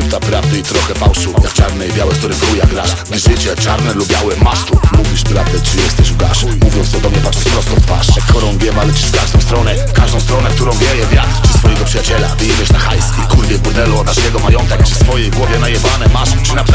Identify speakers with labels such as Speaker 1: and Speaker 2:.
Speaker 1: Nuta prawdy i trochę fałszu, jak czarne i białe, z których chuja grasz. Gdy życie czarne lub białe masz tu. Mówisz prawdę, czy jesteś ugasz? Mówiąc to do mnie, patrząc prosto w twarz. Jak chorągiewa lecisz w każdą stronę, w którą wieje wiatr. Czy swojego przyjaciela wyjebiesz na hajs i kurwie burdelu oddasz jego majątek? Czy w swojej głowie najebane masz? Czy na